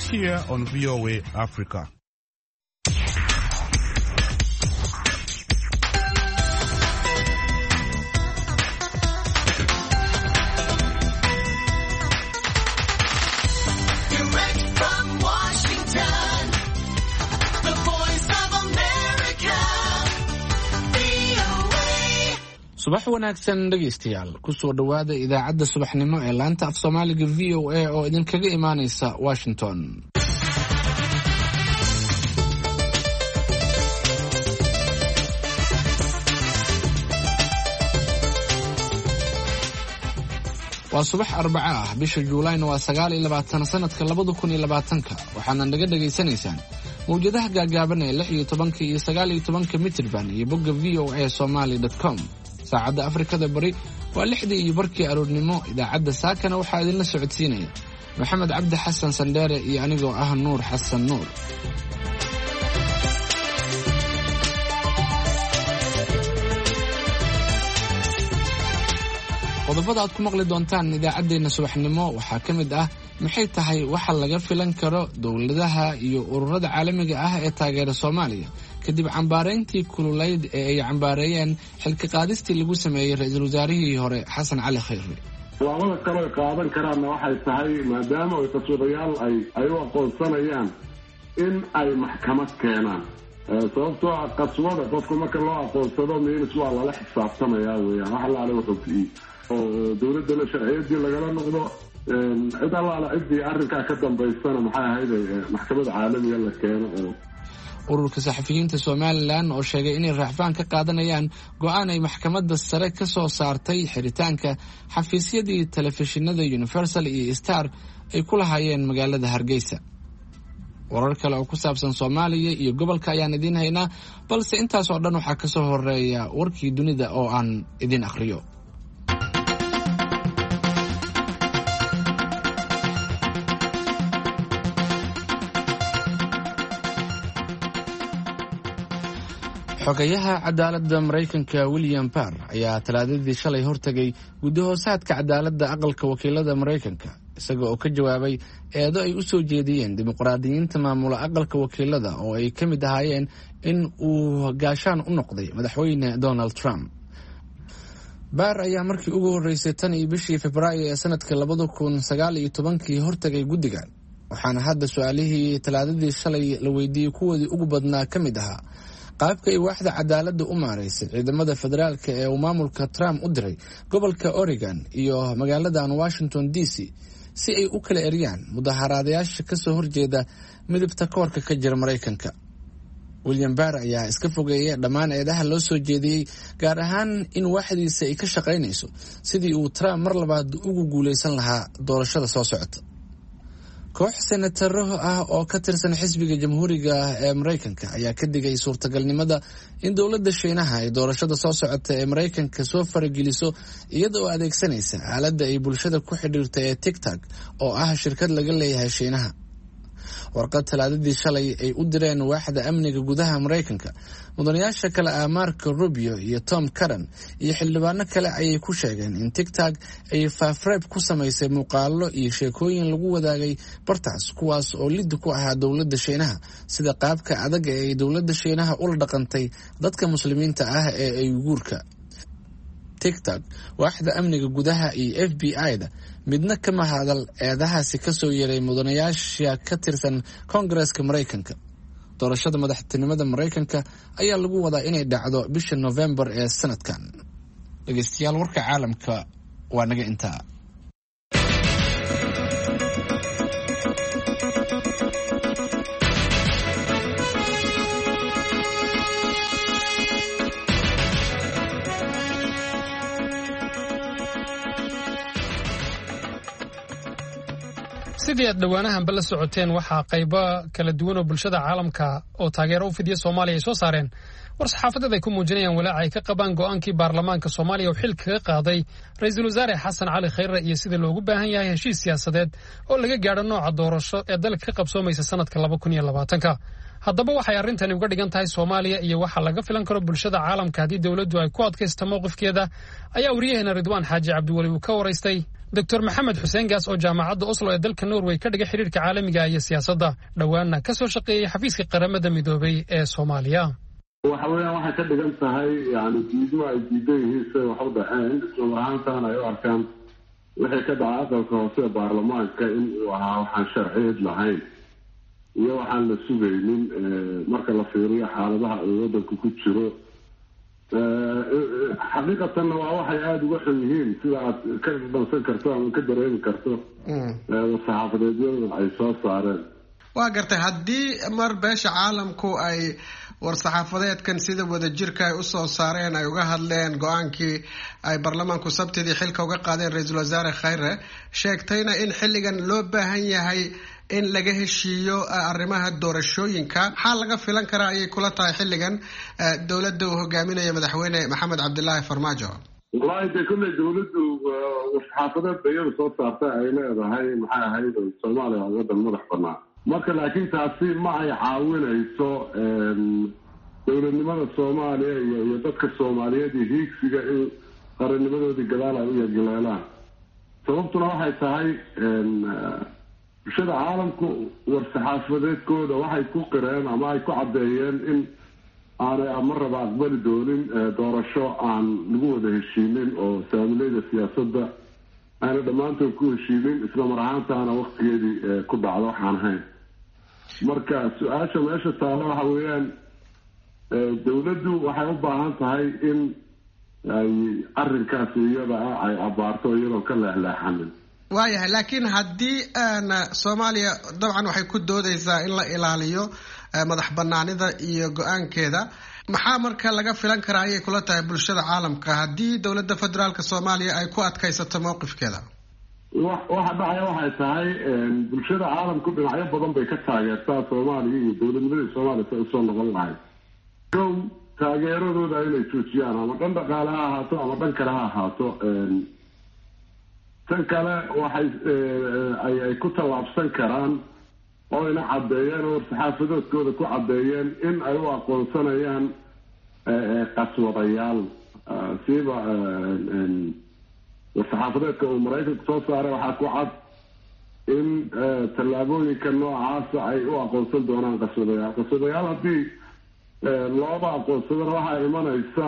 here on VOA Africa. subax wanaagsan dhegeystayaal ku soo dhawaada idaacadda subaxnimo ee laanta af Soomaaliga VOA oo idinkaga imaanaysa Washington. waa subax Arbaca ah bisha Juulaayna waa 29 sanadka 2020 waxaana naga dhageysanaysaan mowjadaha gaagaaban ee 16 iyo 19 mitirban iyo bogga voasomali.com. saacadda Afrikada Bari waa 6 iyo barkii aroornimo. idaacadda saakana waxaa idinla socodsiinaya Maxamed Cabdi Xasan Sandheere iyo anigoo ah Nuur Xasan Nuur. qodobada aad ku maqli doontaan idaacadeena subaxnimo waxaa ka mid ah maxay tahay waxa laga filan karo dawladaha iyo ururada caalamiga ah ee taageera Soomaaliya kadib cambaareyntii kululeyd ee ay cambaareeyeen xilka qaadistii lagu sameeyay ra'iisul wasaarihii hore Xasan Cali Khayre. waawada kale qaadan karaana waxay tahay maadaama ay qaswadayaal ay u aqoonsanayaan in ay maxkamad keenaan sababtoo ah qaswada qofka marka loo aqoonsado meelis waa lala xisaabtamayaa weeyaan waxa la aleeyo xogtii oo dawladda la sharciyadii lagala noqdo cid allaala ciddii arrinkaa ka dambaysana maxay ahayd maxkamadda caalamiga la keeno. ururka saxafiyiinta Somaliland oo sheegay inay raacfaan ka qaadanayaan go'aan ay maxkamadda sare ka soo saartay xiritaanka xafiisyadii telefishinada Universal iyo Star ay ku lahaayeen magaalada Hargeysa. warar kale oo ku saabsan Soomaaliya iyo gobolka ayaan idin haynaa balse intaas oo dhan waxaa ka soo horeeya warkii dunida oo aan idin akhriyo. xogayaha cadaaladda Mareykanka William Barr ayaa talaadadii shalay hortagay gudahoosaadka cadaaladda aqalka wakiilada Mareykanka isaga oo ka jawaabay eedo ay u soo jeediyeen dimuqraadiyiinta maamula aqalka wakiilada oo ay ka mid ahaayeen in uu gaashaan u noqday madaxweyne Donald Trump. Barr ayaa markii ugu horeysay tan iyo bishii Febraayo ee sanadka 2019 hortagay guddigan waxaana hadda su'aalihii talaadadii shalay la weydiiyay kuwoodii ugu badnaa ka mid ahaa qaabka ay waaxda cadaaladda u maareysay ciidamada federaalka ee uu maamulka Trump u diray gobolka Oregon iyo magaaladan Washington DC si ay u kala eriyaan mudaharaadayaasha ka soo horjeeda midabta koorka ka jira Mareykanka. William Barr ayaa iska fogeeyay dhammaan eedaha loo soo jeediyay gaar ahaan in waaxdiisa ay ka shaqaynayso sidii uu Trump mar labaad ugu guuleysan lahaa doorashada soo socota. koox senataro ah oo ka tirsan xisbiga jamhuuriga ee Mareykanka ayaa ka digay suurtagalnimada in dawladda Shiinaha ay doorashada soo socota ee Mareykanka soo farageliso iyada oo adeegsanaysa aaladda ay bulshada ku xidhiirto ee TikTok oo ah shirkad laga leeyahay Shiinaha. warqad talaadadii shalay ay u direen waaxda amniga gudaha Mareykanka mudanayaasha kale ah Marco Rubio iyo Tom Cotton iyo xildhibaano kale ayay ku sheegeen in TikTok ay faafreeb ku samaysay muuqaallo iyo sheekooyin lagu wadaagay bartaas kuwaas oo lid ku ahaa dawladda Shiinaha sida qaabka adag ee ay dawladda Shiinaha ula dhaqantay dadka muslimiinta ah ee ay guurka. TikTok waaxda amniga gudaha iyo FBI-da midna kama hadal eedahaasi ka soo yeeray mudanayaasha ka tirsan Koongareeska Mareykanka. doorashada madaxtinimada Mareykanka ayaa lagu wadaa inay dhacdo bisha November ee sanadkan. dhageystayaal warka caalamka waa naga intaa. sidii aad dhawaanahanba la socoteen waxaa qaybo kala duwan oo bulshada caalamka oo taageero u fidiya Soomaaliya ay soo saareen war saxaafadeed ay ku muujinayaan walaac ay ka qabaan go'aankii baarlamaanka Soomaaliya oo xil kaga qaaday ra'iisul wasaare Xasan Cali Khayre iyo sida loogu baahan yahay heshiis siyaasadeed oo laga gaadho nooca doorasho ee dalka ka qabsoomaysa sanadka 2020. haddaba waxay arrintani uga dhigan tahay Soomaaliya iyo waxa laga filan karo bulshada caalamka haddii dawladdu ay ku adkaysto mowqifkeeda ayaa wariyaheena Ridwaan Xaaji Cabdiwali uu ka waraystay Dr. Maxamed Xuseen Gaas oo jaamacadda Oslo ee dalka Norway ka dhigay xiriirka caalamiga iyo siyaasadda dhawaana ka soo shaqeeyay xafiiska qaramada midoobay ee Soomaaliya. waxa weeyaan waxay ka dhigan tahay yani diidmo ay diidan yihiin sida wax u dhaceen isla marhaantaana ay u arkaan wixii ka dhacay aqalka hoose ee baarlamaanka in uu ahaa waxaan sharciyeed lahayn iyo waxaan la sugaynin marka la fiiriyo xaaladaha uu waddanku ku jiro. xaqiiqatanna waa waxay aada uga xun yihiin sida aad ka dhansan karto ama ka dareemi karto war-saxaafadeedyada ay soo saareen. waa gartay haddii mar beesha caalamku ay war-saxaafadeedkan sida wadajirka ay usoo saareen ay uga hadleen go-aankii ay baarlamaanku sabtidii xilka uga qaadeen ra-iisul wasaare Khayre sheegtayna in xilligan loo baahan yahay in laga heshiiyo arrimaha doorashooyinka maxaa laga filan karaa ayay kula tahay xilligan dowladda uu hogaaminayo madaxweyne Maxamed Cabdilaahi Farmaajo? wallaahi dee kolley dowladdu war-saxaafadeed iyada soo saartay ay leedahay maxay ahayd Soomaaliya waa waddan madax bannaan marka laakiin taasi ma ay caawinayso dowladnimada Soomaaliya iyo dadka Soomaaliyeed iyo hiigsiga in qarannimadoodii gadaal ay u yeegleelaan. sababtuna waxay tahay bulshada caalamku war-saxaafadeedkooda waxay ku qireen ama ay ku caddeeyeen in aanay marraba aqbali doonin doorasho aan lagu wada heshiinin oo saamileyda siyaasadda aana dhammaantood ku heshiinin isla mar ahaantaana waqtigeedii ku dhacdo waxaan ahayn. marka su-aasha meesha taalo waxa weeyaan dowladdu waxay u baahan tahay in ay arrinkaasi iyada ah ay abaarto iyadoo ka leexleexanin. waayahay laakiin haddii Soomaaliya dabcan waxay ku doodaysaa in la ilaaliyo madax banaanida iyo go-aankeeda maxaa marka laga filan karaa ayay kula tahay bulshada caalamka haddii dowladda federaalka Soomaaliya ay ku adkaysato mowqifkeeda? waxa dhacaya waxay tahay bulshada caalamku dhinacyo badan bay ka taageertaa Soomaaliya iyo dowladnimadii Soomaaliya si usoo noqon lahayd. kow taageeradooda inay joojiyaan ama dhan dhaqaale ha ahaato ama dhan kale ha ahaato. tan kale waxay ay ku tallaabsan karaan oo ina caddeeyeen oo war-saxaafadoodkooda ku caddeeyeen in ay u aqoonsanayaan qaswadayaal siiba war-saxaafadeedka uu Maraykanku soo saaray waxaa ku cad in tallaabooyinka noocaasa ay u aqoonsan doonaan qaswadayaal haddii looba aqoonsadana waxaa imanaysa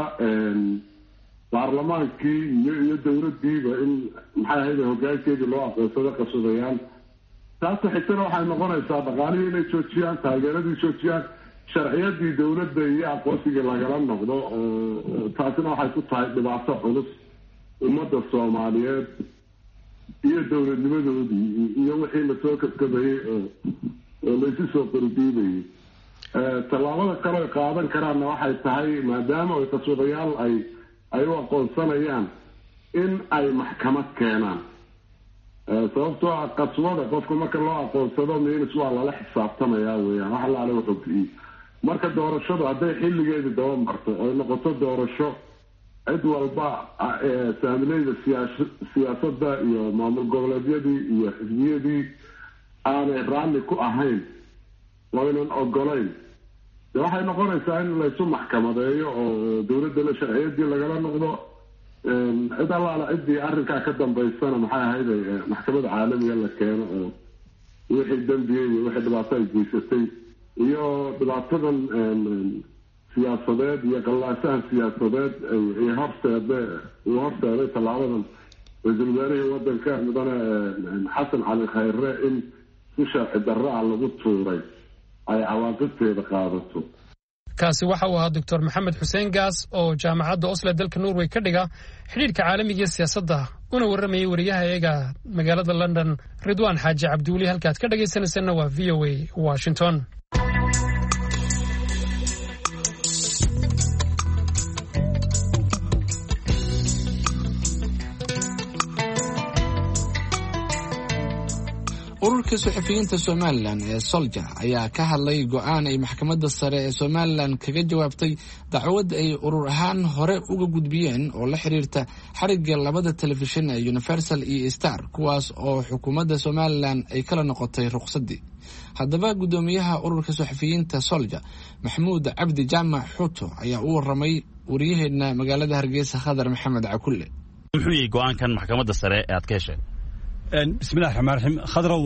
baarlamaankii iyo dowladdiiba in maxay ahayd hoggaankeedii loo aqoonsado qaswadayaal. taasa xigtana waxay noqonaysaa dhaqaalihii inay joojiyaan taageeradii joojiyaan sharciyadii dowladda iyo aqoonsigii lagala noqdo oo taasina waxay ku tahay dhibaato culus ummadda Soomaaliyeed iyo dowladnimadoodii iyo wixii lasoo kabkabayay oo laysu soo qoridiibayay. tallaabada kale ay qaadan karaanna waxay tahay maadaama ay qaswadayaal ay u aqoonsanayaan in ay maxkamad keenaan. sababtoo ah qaswada qofka marka loo aqoonsado miinis waa lala xisaabtamayaa weeyaan wax la ala xogtii. marka doorashadu hadday xilligeedii daba marto oo noqoto doorasho cid walba saamileyda siyaasadda iyo maamul goboleedyadii iyo xisbiyadii aanay raalli ku ahayn waynan ogolayn de waxay noqonaysaa in laysu maxkamadeeyo oo dowladda la sharciyadii lagala noqdo. cid allaala ciddii arrinkaa ka dambaysana maxay ahayd maxkamada caalamiga la keeno oo wixii dembiye iyo wixii dhibaato ay geysatay iyo dhibaatadan siyaasadeed iyo qallaasahan siyaasadeed uu horseeday tallaabadan ra-iisul wasaarihii waddanka mudane xasan cali Khayre in si sharci darro ah lagu tuuray ay cawaaqibteeda qaadato. kaasi waxa uu ahaa Dr. Maxamed Xuseen Gaas oo jaamacadda Oslo dalka Norway ka dhiga xiriirka caalamiga iyo siyaasadda una waramayay wariyahayaga magaalada London Ridwaan Xaaji Cabduuli. halkaad ka dhagaysanaysana waa VOA Washington. ururka suxufiyiinta Somaliland ee Solja ayaa ka hadlay go'aan ay maxkamadda sare ee Somaliland kaga jawaabtay dacwad ay urur ahaan hore uga gudbiyeen oo la xiriirta xarigga labada telefishin ee Universal iyo Star kuwaas oo xukuumadda Somaliland ay kala noqotay ruqsadii. haddaba gudoomiyaha ururka suxufiyiinta Solja Maxamuud Cabdi Jaamac Xuuto ayaa u waramay wariyaheena magaalada Hargeysa Khadar Maxamed Cakulle. muxuu yahay go'aankan maxkamadda sare ee aad ka hesheen? bismillahi raxmaan raxiim khadrow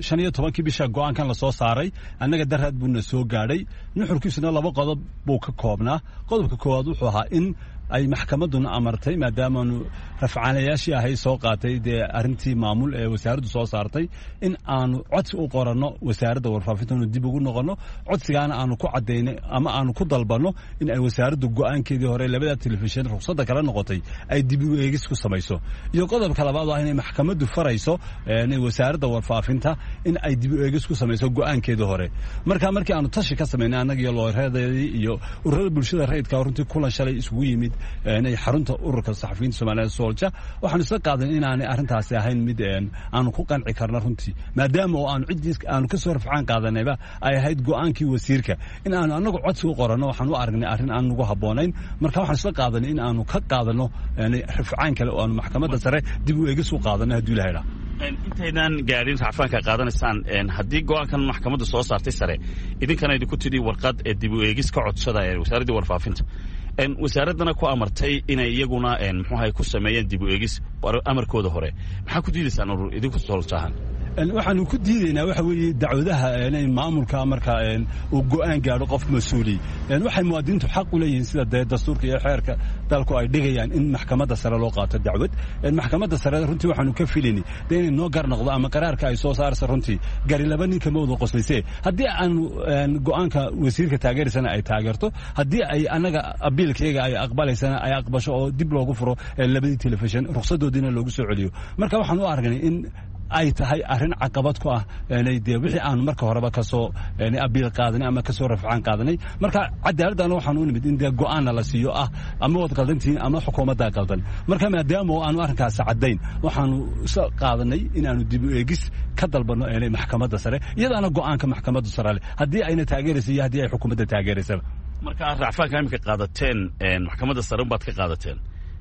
15 bisha go'aankan la soo saaray annaga daraad buu na soo gaadhay nuxurkiisuna laba qodob buu ka koobnaa qodobka koowaad wuxuu ahaa in ay maxkamaduna amartay maadaamaanu rafcaanayaashii ahay soo qaatay dee arrintii maamul ee wasaaraddu soo saartay in aanu codsi u qoranno wasaaradda warfaafintaanu dib ugu noqonno codsigaana aanu ku caddaynay ama aanu ku dalbanno in ay wasaaraddu go'aankeedii hore labada telefishin ruqsadda kala noqotay ay dib u eegis ku samayso iyo qodobka labaad ah inay maxkamaddu farayso wasaaradda warfaafinta in ay dib u eegis ku samayso go'aankeedii hore markii aanu tashi ka samaynay annaga iyo looreedeedii iyo ururada bulshada rayidka runtii kulan shalay isugu yimid inay xarunta ururka saxafiyiinta Soomaaliyeed Soolja waxaan isla qaadan inaanay arrintaasi ahayn mid aanu ku qanci karno runtii maadaama oo aanu ka soo rafcaan qaadanayba ay ahayd go'aankii wasiirka in aanu anagu codsi u qoranno waxaan u aragnay arrin aan nagu habboonayn marka waxaan isla qaadanay in aanu ka qaadano rafcaan kale oo aanu maxkamadda sare dib u eegis u qaadano haddii la helaa intaynan gaadhin racfaanka qaadanaysaan haddii go'aankan maxkamadda soo saartay sare idinkana idinku tidhi warqad ee dib u eegis ka codsada ee wasaaradda warfaafinta wasaaraddana ku amartay inay iyaguna muxuu ku sameeyeen dib u eegis amarkooda hore maxaa ku diidaysaan urur idinku Sooljahan waxaanu ku diidaynaa waxa weeye dacwadaha inay maamulka marka uu go'aan gaadho qof mas'uuli waxay muwaadiniintu xaq u leeyihiin sida dastuurka iyo xeerka dalku ay dhigayaan in maxkamadda sare loo qaato dacwad maxkamadda sare runtii waxaanu ka filayni inay noo gar noqdo ama qaraarka ay soo saarayso runtii gari laba ninka ma wada qoslaysay haddii aanu go'aanka wasiirka taageersana ay taageerto haddii ay anaga abiilkayga ay aqbalaysana ay aqbasho oo dib loogu furo labadii telefishin ruqsadoodiina loogu soo celiyo marka waxaan u aragnay in ay tahay arrin caqabad ku ah dee wixii aanu marka horeba kasoo abiil qaadanay ama kasoo rafcaan qaadanay marka cadaaladana waxaan u nimid in dee go'aanna la siiyo ah ama wad qaldantihiin ama xukuumaddaa qaldan marka maadaama oo aanu arrinkaasi caddayn waxaanu isa qaadanay inaanu dib u eegis ka dalbanno maxkamadda sare iyadaana go'aanka maxkamadda sare leh haddii ayna taageeraysa iyo haddii ay xukuumadda taageeraysaba marka racfaanka imika qaadateen maxkamadda sare unbaad ka qaadateen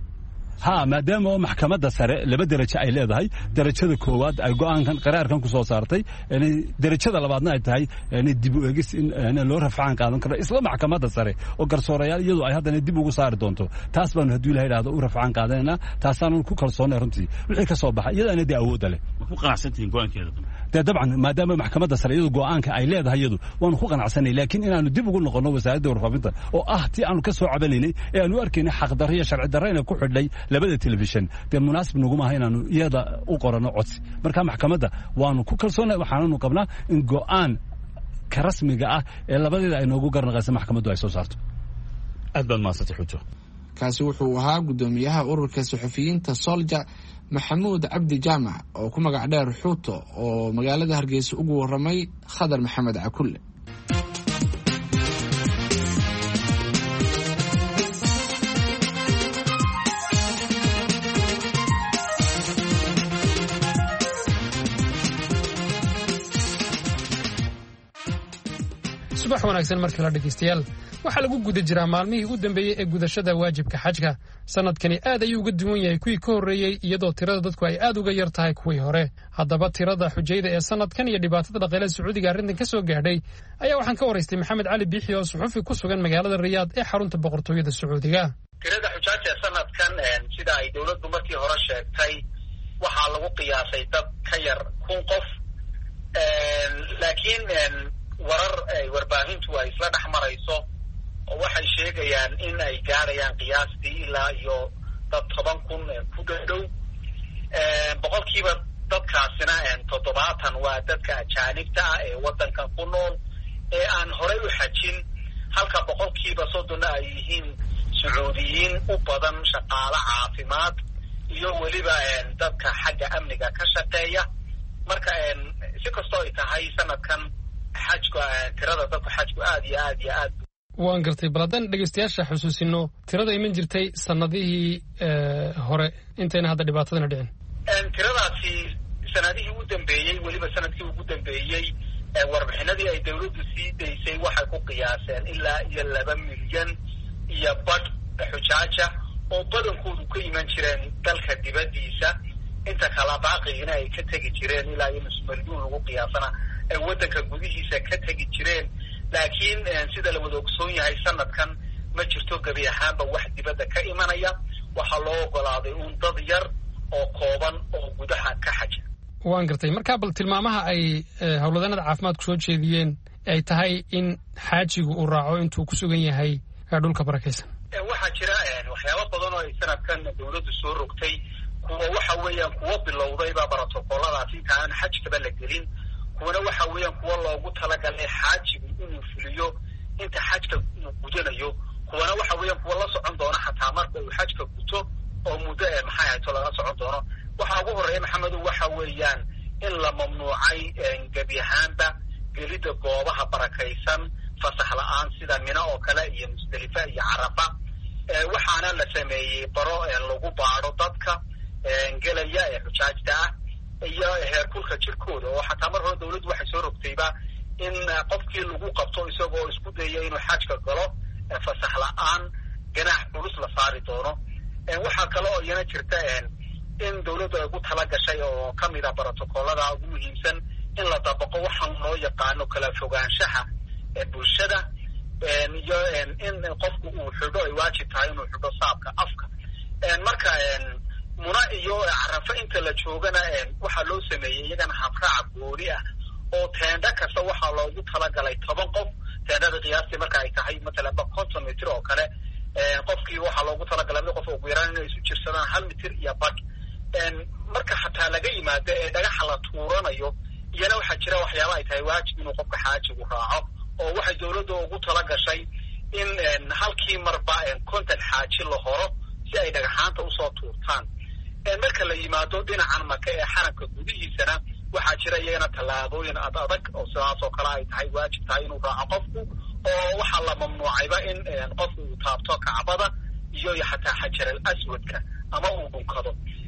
ها maadaama oo maxkamadda sare laba darajo ay leedahay darajada koowaad ay go'aankan qaraarkan ku soo saartay darajada labaadna ay tahay dib u eegis in loo rafcaan qaadan karo isla maxkamadda sare oo garsoorayaal iyadoo ay haddana dib ugu saari doonto taas baanu haddii ilaahay yidhaahdo u rafcaan qaadanayna taasaanu ku kalsoonay runtii wixii ka soo baxay iyadaana dee awoodda leh ma ku qanacsantihiin go'aankeeda dee dabcan maadaama maxkamadda sare iyadu go'aanka ay leedahay iyadu waanu ku qanacsanay laakiin inaanu dib ugu noqonno wasaaradda warfaafinta oo ah tii aanu ka soo cabanaynay ee aanu arkaynay xaqdarro iyo sharci darro inay ku xidhay labada telefishin dee munaasib naguma aha inaanu iyada u qoranno codsi marka maxkamadda waanu ku kalsoonnay waxaananu qabnaa in go'aan ka rasmiga ah ee labadeeda ay noogu garnaqaysa maxkamaddu ay soo saarto aad baad mahadsantay xujo kaasi wuxuu ahaa guddoomiyaha ururka saxufiyiinta Soolja Maxamuud Cabdi Jaamac oo ku magac dheer Xuuto oo magaalada Hargeysa ugu waramay Khadar Maxamed Cakulle subax wanaagsan mar kale dhageystayaal waxa lagu guda jiraa maalmihii u dambeeyay ee gudashada waajibka xajka sanadkani aad ayuu uga duwan yahay kuwii ka horreeyay iyadoo tirada dadku ay aad uga yar tahay kuwii hore haddaba tirada xujayda ee sanadkan iyo dhibaatada dhaqaale Sacuudiga arrintan ka soo gaadhay ayaa waxaan ka waraystay Maxamed Cali Biixi oo suxufi ku sugan magaalada Riyaad ee xarunta boqortooyada Sacuudiga tirada xujayda ee sanadkan sida ay dawladdu markii hore sheegtay waxa lagu qiyaasay dad ka yar 1,000 qof laakiin warar ay warbaahintu ay isla dhex marayso oo waxay sheegayaan in ay gaarayaan qiyaastii ilaa iyo dad 10,000 ku dhow boqolkiiba dadkaasina 70 waa dadka ajaanibta ah ee waddankan ku nool ee aan horey u xajin halka boqolkiiba 30 ay yihiin Sacuudiyiin u badan shaqaale caafimaad iyo weliba dadka xagga amniga ka shaqeeya marka si kastoo ay tahay sanadkan xajku tirada dadku xajku aad iyo aad waan gartay baladan dhageystayaasha xusuusino tirada iman jirtay sanadihii hore intayna hadda dhibaatadana dhicin tiradaasi sanadihii u dambeeyay weliba sanadkii ugu dambeeyay warbixinadii ay dawladdu sii daysay waxay ku qiyaaseen ilaa iyo 2 milyan iyo badh xujaaja oo badankoodu ka iman jireen dalka dibadiisa inta kala baaqigina ay ka tegi jireen ilaa iyo nus milyan lagu qiyaasana ay waddanka gudihiisa ka tegi jireen laakiin sida la wada ogsoon yahay sanadkan ma jirto gabi ahaanba wax dibadda ka imanaya waxaa loo ogolaaday dad yar oo kooban oo gudaha ka xaja waan gartay marka bal tilmaamaha ay howlwadanada caafimaadku soo jeediyeen ay tahay in xaajigu uu raaco intuu ku sugan yahay dhulka barakaysan waxaa jira waxyaabo badan oo ay sanadkan dawladdu soo rogtay kuwa waxa weeyaan kuwa bilowdayba brotokooladaas inta aan xajkaba la gelin kuwana waxa weeyaan kuwa loogu talagalay xaajigu inuu fuliyo inta xajka uu gudanayo kuwana waxa weeyaan kuwa la socon doona xataa marka uu xajka guto oo muddo maxay ahayto laga socon doono waxaa ugu horreeya maxamedu waxa weeyaan in la mamnuucay gebi ahaanba gelidda goobaha barakaysan fasax la-aan sida mina oo kale iyo musdalifa iyo carafa waxaana la sameeyey baro lagu baadho dadka gelaya ee xujaajta ah iyo heerkulka jirkooda oo xataa mar hore dawladdu waxay soo rogtayba in qofkii lagu qabto isagoo isku dayaya inuu xajka galo fasax la-aan ganaax culus la saari doono waxaa kale oo iyana jirta in dawladdu ay ugu tala gashay oo kamid ah brotokoolada ugu muhiimsan in la dabaqo waxaan loo yaqaano kala fogaanshaha bulshada iyo in qofku uu xidho ay waajib tahay inuu xidho saabka afka marka muna iyo carafa inta la joogana waxaa loo sameeyey iyagana habraac gooni ah oo teendha kasta waxaa loogu talagalay 10 qof teendhada qiyaastii marka ay tahay matalan 50 mitir oo kale qofkii waxaa loogu talagalay mid qof ugu yaraan inay isu jirsadaan 1 mitir iyo badh marka xataa laga yimaado ee dhagaxa la tuuranayo iyana waxaa jira waxyaaba ay tahay waajib inuu qofka xaajigu raaco oo waxay dawladda ugu tala gashay in halkii marba konton xaaji la horo si ay dhagaxaanta usoo tuurtaan marka la yimaado dhinacan maka ee xaramka gudihiisana waxaa jira iyagana tallaabooyin adag oo sidaas oo kale ay tahay waajib tahay inuu raaco qofku oo waxaa la mamnuucayba in qofku uu taabto kacbada iyo xataa xajar al aswadka ama uu dhunkado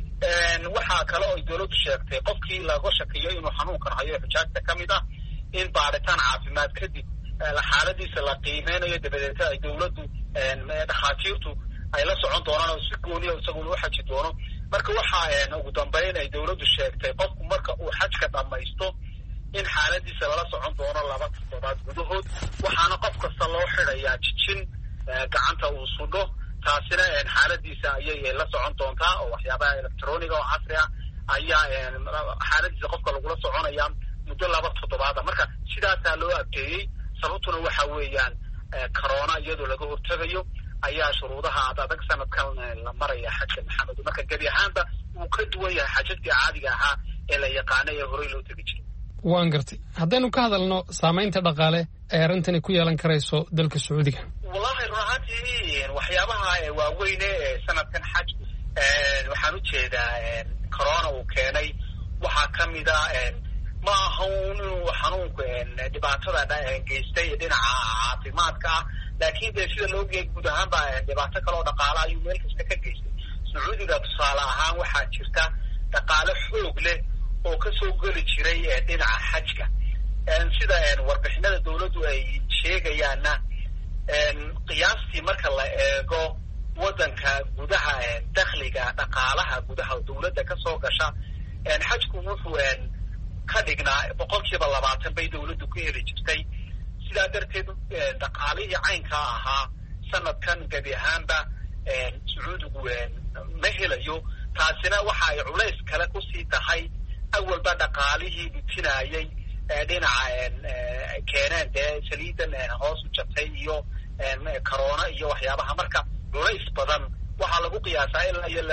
waxaa kale oo dawladdu sheegtay qofkii laga shakiyo inuu xanuunkan hayo xujaajta ka mid ah in baaritaan caafimaad kadib xaaladiisa la qiimeynayo dabadeed ay dawladdu dhakhaatiirtu ay la socon doonaan oo si gooniya isaguna u xaji doono marka waxaa ugu dambeyn ay dawladdu sheegtay qofku marka uu xajka dhammaysto in xaaladiisa lala socon doono 2 toddobaad gudahood waxaana qof kasta loo xidhayaa jijin gacanta uu sudho taasina xaaladiisa ayay la socon doontaa oo waxyaabaha electroniga oo casri ah ayaa xaaladiisa qofka lagula soconaya muddo 2 toddobaad marka sidaasaa loo adkeeyey sababtuna waxa weeyaan corona iyadoo laga hortagayo ayaa shuruudaha adag sanadkan la maraya xajka maxamed marka gebi ahaanba uu ka duwan yahay xajadii caadiga ahaa ee la yaqaanay ee horey loo tegi jiray waan gartay haddaynu ka hadalno saamaynta dhaqaale ee arrintani ku yeelan karayso dalka sacuudiga wallahi runtii waxyaabaha waaweyn ee sanadkan xajku waxaan u jeedaa corona uu keenay waxaa kamid ah ma aha inuu xanuunku dhibaatada geystay dhinaca caafimaadka ah laakiin dee sida loo geeyay guud ahaanba dhibaato kale oo dhaqaale ayuu meel kasta ka geystay sacuudiga tusaale ahaan waxaa jirta dhaqaale xoog leh oo kasoo geli jiray dhinaca xajka sida warbixinada dawladdu ay sheegayaanna qiyaastii marka la eego waddanka gudaha dakhliga dhaqaalaha gudaha dawladda kasoo gasha xajku wuxuu ka dhignaa 20% bay dawladdu ku heli jirtay sidaa darteed dhaqaalihii caynka ahaa sanadkan gebi ahaanba sacuudigu ma helayo taasina waxa ay culays kale kusii tahay awalba dhaqaalihii dhutinaayay dhinaca keeneen dee saliidan hoos u jabtay iyo corona iyo waxyaabaha marka culays badan waxaa lagu qiyaasaa ilaa iyo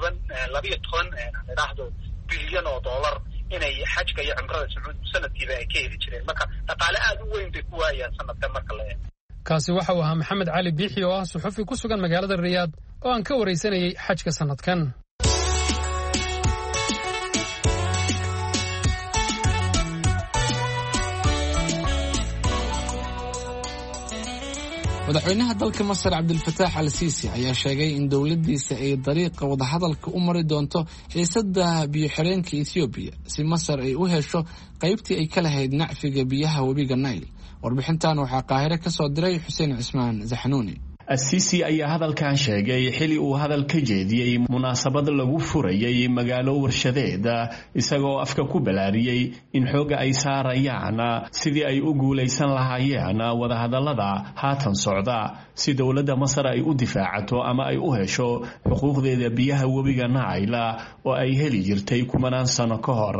12 idhaahdo bilyan oo dollar inay xajka iyo cumrada sacuudigu sanadkiiba ay ka heli jireen marka dhaqaale aad u weyn bay ku waayaan sanadkan marka la eego kaasi waxa uu ahaa maxamed cali biixi oo ah suxufi ku sugan magaalada riyaad oo aan ka waraysanayay xajka sanadkan madaxweynaha dalka masar cabdilfataax al siisi ayaa sheegay in dowladdiisa ay dariiqa wadahadalka u mari doonto xiisada biyo-xireenka ethoobiya si masar ay u hesho qaybtii ay ka lahayd nacfiga biyaha webiga nail warbixintan waxaa qaahire ka soo diray xuseen cismaan zaxnuuni السيسي ayaa hadalkan sheegay xili uu hadal ka jeediyay munaasabad lagu furayay magaalo warshadeed isagoo afka ku balaariyay in xooga ay saarayaan sidii ay u guuleysan lahaayeen wada hadallada haatan socda si dawladda Masar ay u difaacato ama ay u hesho xuquuqdeeda biyaha webiga Nile oo ay heli jirtay kumanaan sano ka hor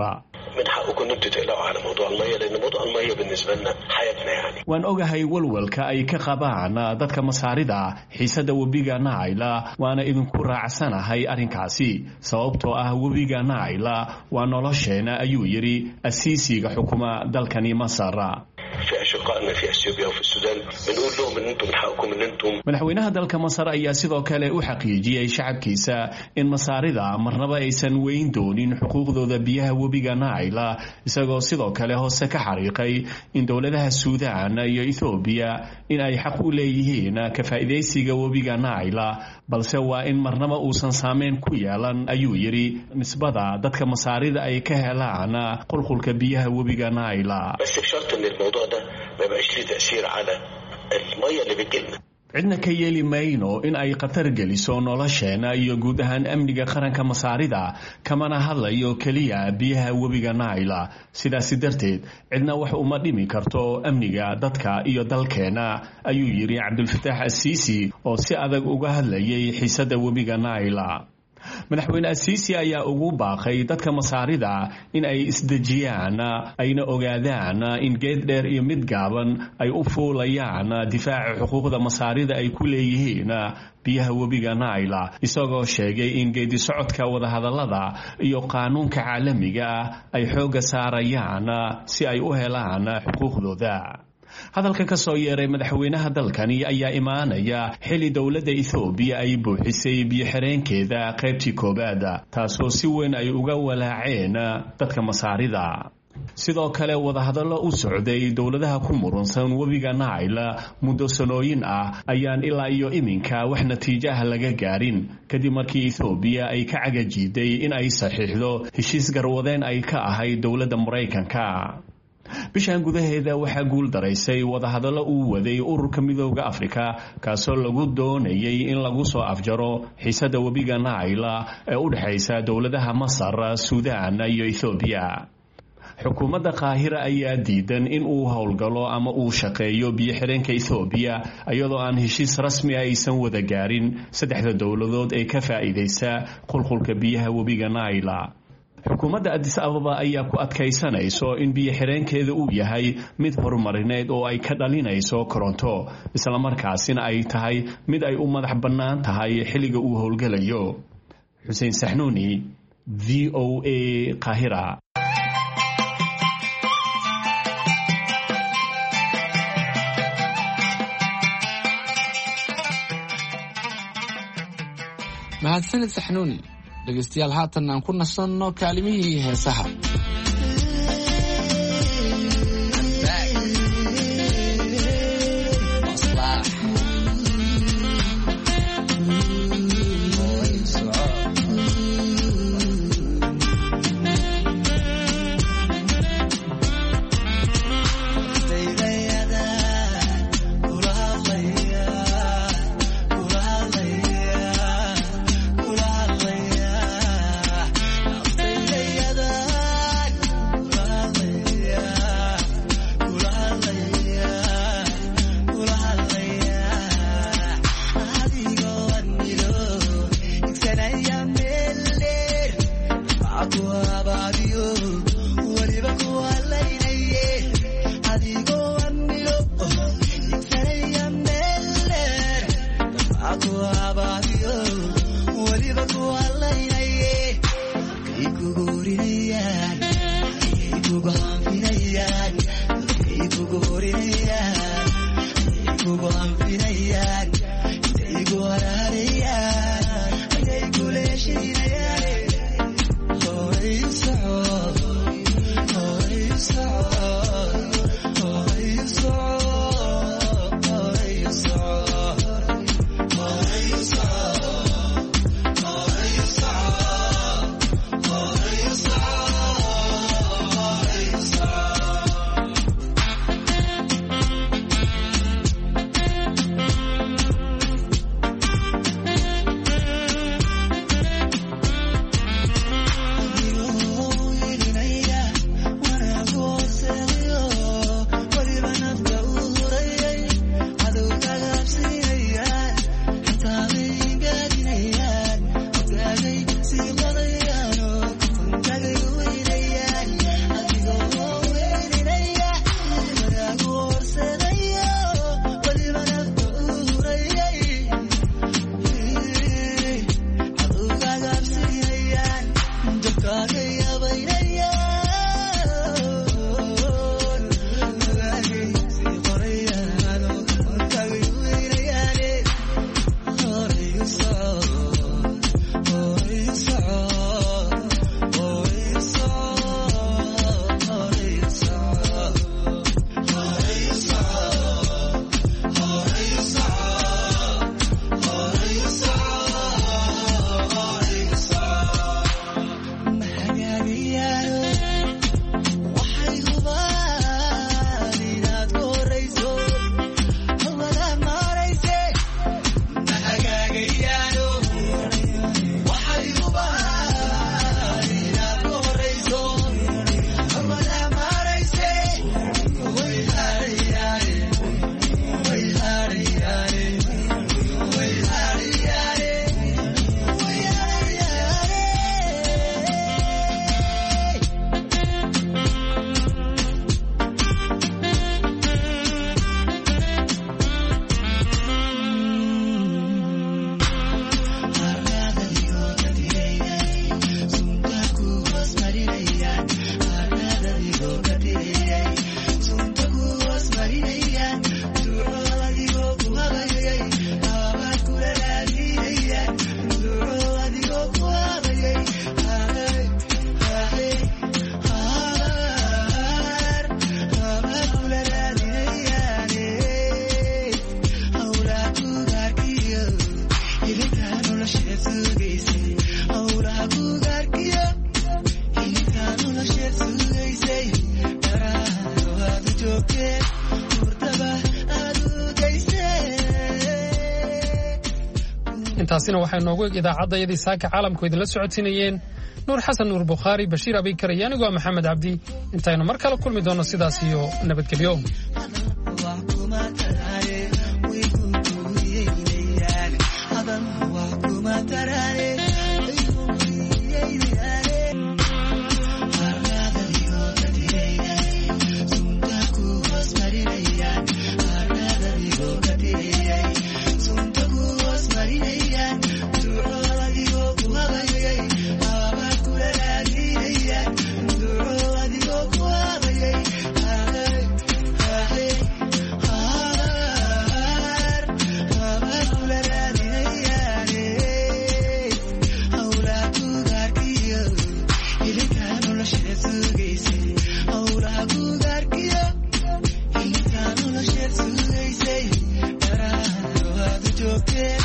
من حقكم ان انتوا تقلقوا على موضوع الميه لان موضوع الميه بالنسبه لنا حياتنا يعني. waan ogahay walwalka ay ka qabaan dadka masaarida xiisada webiga Nile waana idinku raacsanahay arrinkaasi sababtoo ah webiga Nile waa nolosheena ayuu yiri asiisiga xukuma dalkani Masar. في أشقائنا في أثيوبيا وفي السودان بنقول لهم إن أنتم من حقكم إن أنتم. madaxweynaha dalka Masar ayaa sidoo kale u xaqiijiyay shacabkiisa in masaarida marnaba aysan weyn doonin xuquuqdooda biyaha webiga Nile isagoo sidoo kale hoose ka xariiqay in dawladaha Suudaan iyo Ethiopia in ay xaq u leeyihiin ka faa'iideysiga webiga Nile balse waa in marnaba uusan saameyn ku yeelan ayuu yiri nisbada dadka masaarida ay ka helaan qulqulka biyaha webiga Nile. بس بشرط إن الموضوع ده ما يبقاش له تأثير على المية اللي بتجيلنا. cidna ka yeeli mayno in ay qatar geliso nolosheena iyo guud ahaan amniga qaranka masaarida kamana hadlayo kaliya biyaha webiga Nile sidaas darteed cidna wax uma dhimi karto amniga dadka iyo dalkeena ayuu yiri Abdul Fattah al-Sisi oo si adag uga hadlayay xiisada webiga Nile. madaxweyne Asiisi ayaa ugu baaqay dadka masaarida in ay isdejiyaan ayna ogaadaan in geed dheer iyo mid gaaban ay u fuulayaan difaaca xuquuqda masaarida ay ku leeyihiin biyaha webiga Nile isagoo sheegay in geedi socodka wada hadallada iyo qaanuunka caalamiga ay xooga saarayaan si ay u helaan xuquuqdooda. hadalka ka soo yeeray madaxweynaha dalkani ayaa imaanaya xili dawladda Ethiopia ay buuxisay biyo xireenkeeda qaybtii koobaad taasoo si weyn ay uga walaaceen dadka masaarida. sidoo kale wada hadallo u socday dawladaha ku muransan webiga Nile muddo sanooyin ah ayaan ilaa iyo iminka wax natiijo ah laga gaarin kadib markii Ethiopia ay ka cagajiiday in ay saxiixdo heshiis garwadeen ay ka ahayd dawladda Mareykanka. bishan gudaheeda waxaa guul daraysay wada hadallo uu waday ururka midowga Afrika kaasoo lagu doonayay in lagu soo afjaro xiisada webiga Nile ee u dhaxaysa dawladaha Masar, Suudaan iyo Ethiopia. xukuumadda Qaahira ayaa diidan in uu howlgalo ama uu shaqeeyo biyo xireenka Ethiopia iyadoo aan heshiis rasmi ah aysan wada gaarin saddexda dawladood ee ka faa'iideysa qulqulka biyaha webiga Nile. xukuumadda Addis Ababa ayaa ku adkaysanayso in biyo xireenkeeda uu yahay mid horumarineed oo ay ka dhalinayso koronto isla markaasina ay tahay mid ay u madax bannaan tahay xilliga uu howlgalayo. Xuseen Saxnuuni, VOA, Qaahira. mahadsanid Saxnuuni. dhegeystayaal haatan aan ku nasanno kaalimihii heesaha. intaasina waxay noogu eg idaacadayadii saaka caalamku idinla socodsiinayeen nuur xasan nuur bukhaari bashiir abikar iyo anigoo maxamed cabdi intaynu mar kale kulmi doono sidaas iyo nabadgelyo Okay.